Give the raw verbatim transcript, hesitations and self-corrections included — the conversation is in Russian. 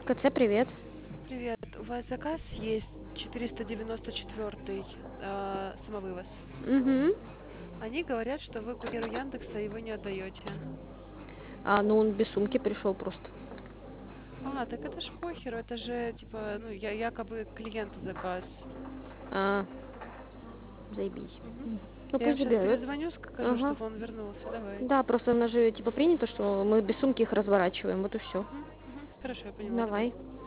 ТЦ, привет. Привет, у вас заказ есть четыреста девяносто четыре э, самовывоз. Угу. Они говорят, что вы курьеру Яндекса его не отдаете. А, ну он без сумки пришел просто. А, так это ж похеру, это же типа, ну, я якобы клиента заказ. А, заебись. Мгм. Ну Я им пусть сейчас забирают. перезвоню, скажу, Ага. чтобы он вернулся. Давай. Да, просто у нас же типа принято, что мы без сумки их разворачиваем. Вот и все. Мгм, мгм. Хорошо, я поняла, давай. Давай.